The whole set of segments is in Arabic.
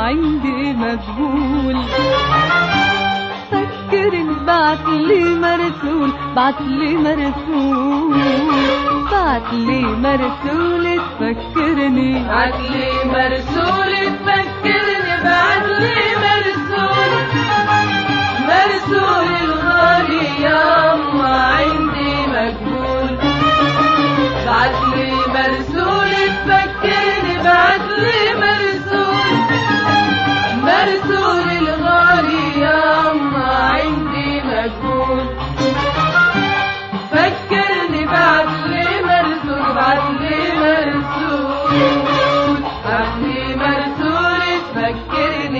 عندي مجهول. فكرني بعتلي مرسول، بعتلي مرسول، بعتلي مرسول تفكرني، بعتلي مرسول تفكرني، بعتلي مرسول، مرسول الغالي ياما عندي مجهول. بعتلي مرسول تفكرني، بعتلي مرسول، مرسول الغالي ياما عندي مجهول. فكرني بعتلي مرسول، بعتلي مرسول، بعتلي مرسول تفكرني.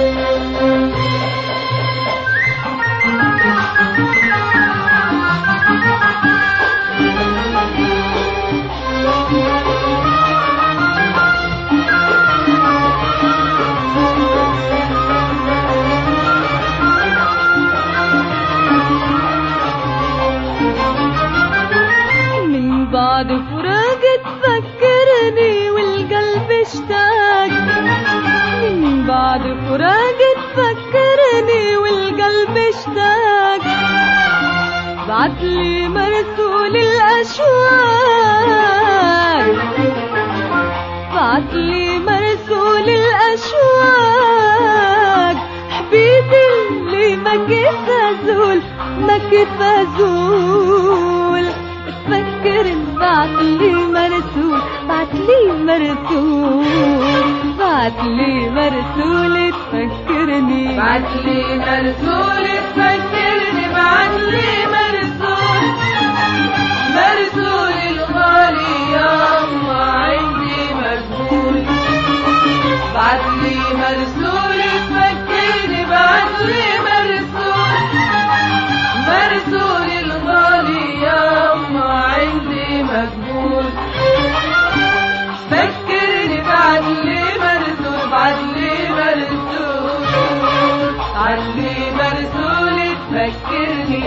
بعد فراق تفكرني والقلب اشتاق، من بعد فراق تفكرني والقلب اشتاق. بعتلي مرسول الأشواق، بعتلي مرسول الأشواق. حبيبي اللي ما كيف أزول، ما كيف أزول. تفكرني بعتلي مرسول، بعتلي مرسول، بعتلي مرسول تفكرني، بعتلي مرسول تفكرني، بعتلي مرسول، مرسول الغالي ياما عندي مجهول. بعتلي مرسول تفكرني، بعتلي مرسول، مرسول الغالي ياما عندي مجهول. فكرني بعتلي مرسول، بعتلي مرسول، بعتلي مرسول تفكرني.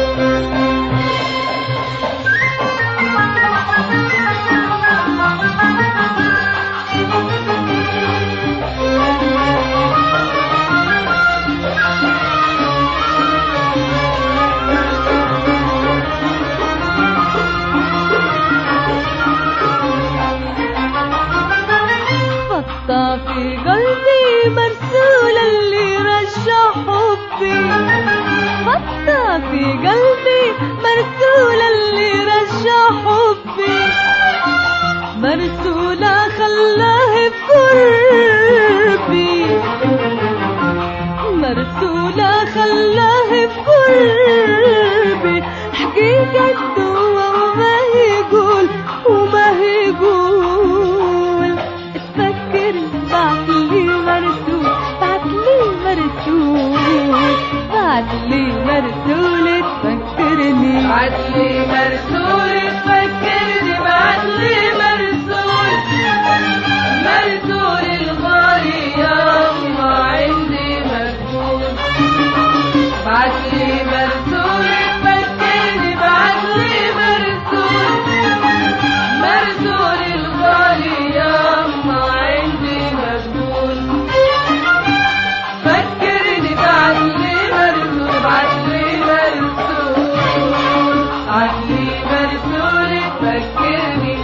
في قلبي مرسول اللي رجع حبي، حتى في قلبي مرسول اللي رجع حبي. مرسولة خلاه بقربي، مرسولة خلاه بقربي. حقيقته وما يقول وما يقول. بعتلي مرسول، بعتلي مرسول، بعتلي مرسول تفكرني، بعتلي مرسول تفكرني، بعتلي مرسول، مرسول الغالي ياما عندي مجهول. بعتلي مرسول تفكرني، بعتلي مرسول، مرسول الغالي ياما عندي مجهول. فكرني بعتلي مرسول، بعتلي مرسول، بعتلي مرسول تفكرني.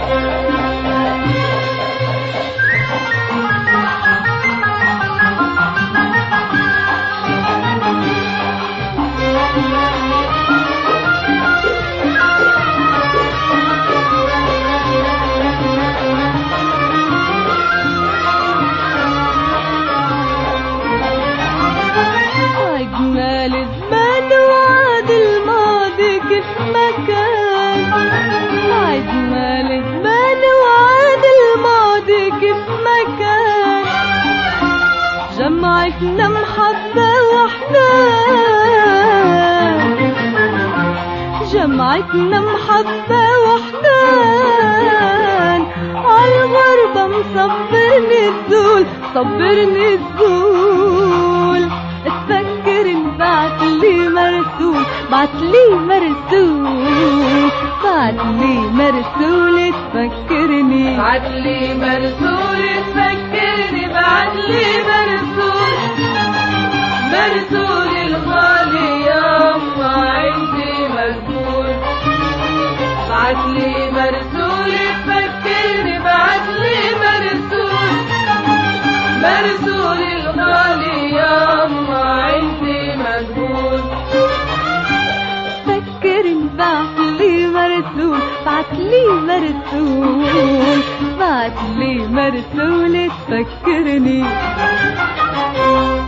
أجمل الزمان وعد الماضي كيف ما كان، أجمل الزمان وعد الماضي كيف ما كان. جمعتنا محبة وحنان، جمعتنا محبة وحنان. عالغربة مصبرني الذول، صبرني الذول. تفكرني بعتلي مرسول، بعتلي مرسول، بعتلي مرسول تفكرني، بعتلي مرسول تفكرني، بعتلي مرسول. مرسول الغالي ياما عندي مجهول. فكرني بعتلي مرسول، بعتلي مرسول، بعتلي مرسول تفكرني.